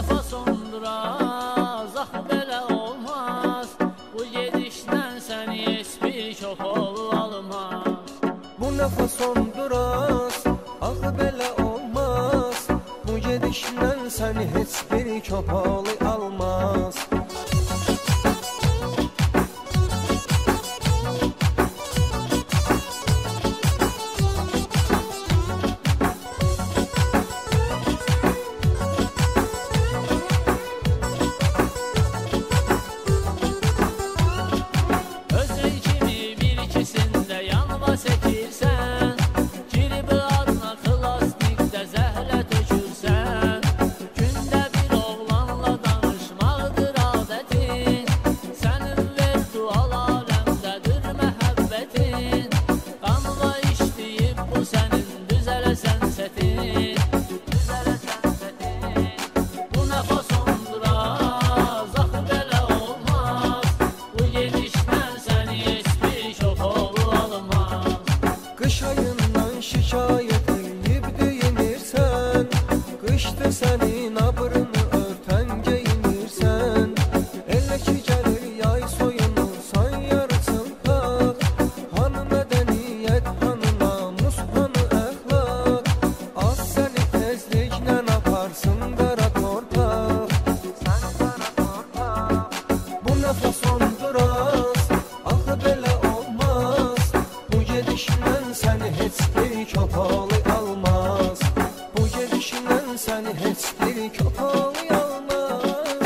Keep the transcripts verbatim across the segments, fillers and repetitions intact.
fasonduraz, axı belə olmaz. Bu gedişdən səni heç bir köpol almaz. Bu nə fasonduraz, axı belə olmaz. Bu gedişdən səni heç bir köpol almaz. Şikayet edib deyinirsən, qışda sənin abrını örtən geyinirsən. Elə ki gəlir yay soyunursan yarıçılpaq. Hanı mədəniyyət, hanı namus, hanı əxlaq. Az səni tezliklə aparsın qara torpaq. Sən qara torpaq. Bu nə fasonduraz, axı belə olmaz. Bu gedişlə səni heç bir köpol almaz. Bu gedişindən səni heç bir köpol almaz.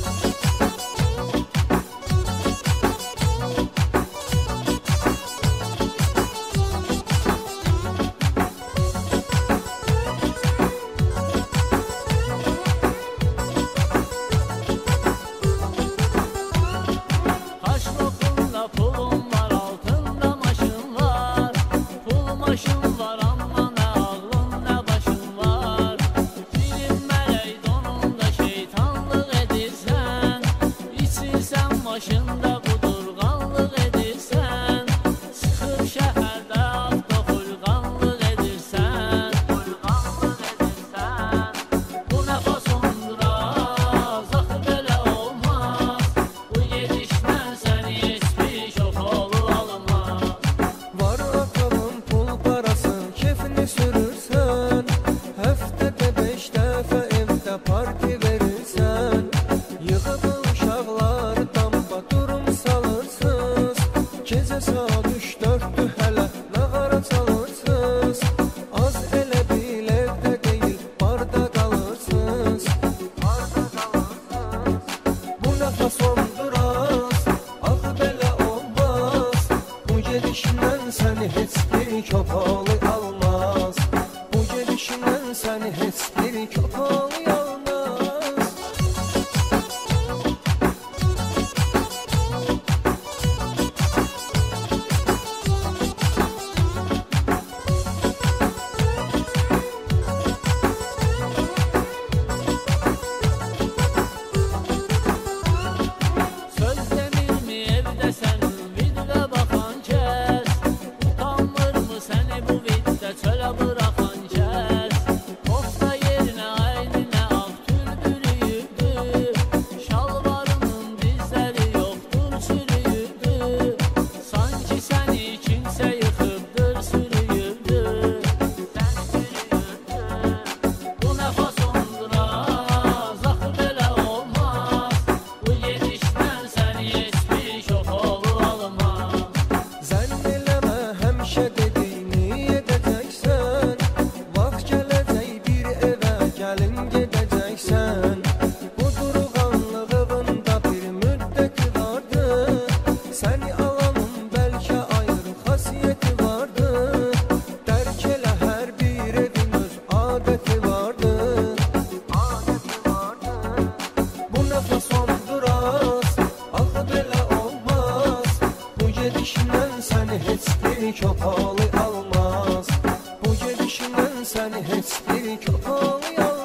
Kaş lokumda pulum var, altında maşın var. Pul maşın var amma nə ağlın nə başın var. Bilim mələk donunda şeytanlıq edirsən. İçirsən maşında qudurğanlıq edirsən. Sıxıb şəhərdə avtoxulğanlıq edirsən. Xulğanlıq edirsən. Bu nə fasonduraz, axı belə olmaz. Bu gedişdən səni heç bir köpol almaz. Var atalım pul parası, kefini sürürsən. Həftədə beş dəfə evdə parti verirsən. Yığıb uşaqlar damba durum salırsınız. Gecə saat üç dörddür hələ nağara çalırsınız. Az elə bil evdə deyil, barda qalırsınız. Barda qalırsınız. Bu nə fasonduraz, axı belə olmaz. Bu gedişindən səni heç bir köpol almaz. Bu gedişindən səni heç bir köpol almaz. Söz demirmi evdə sənin viddə baxan kəs? Utanmırmı səni bu viddə çölə bıraxan kəs? Kofta yerinə əyninə ağ tül bürüyübdü. Şalvarının dizləri yoxdur çürüyübdü. Sanki səni kimsə yıxıbdır sürüyübdü. Səni sürüyübdü. Bu nə fasonduraz, axı belə olmaz. Bu gedişdən səni heç bir köpol almaz. Zənn eləmə həmişə dediyini edəcəksən. Vaxt gələcək bir evə gəlin gedəcəksən. Bu durğanlığında bir müddəti vardı. Səni alanın bəlkə ayrı xasiyyəti vardı. Dərk elə hər bir evin öz adəti vardı. Adəti vardı. Bu nə fasonduraz, axı belə olmaz. Bu gedişindən səni heç bir köpol almaz. Bu gedişindən səni heç bir köpol almaz.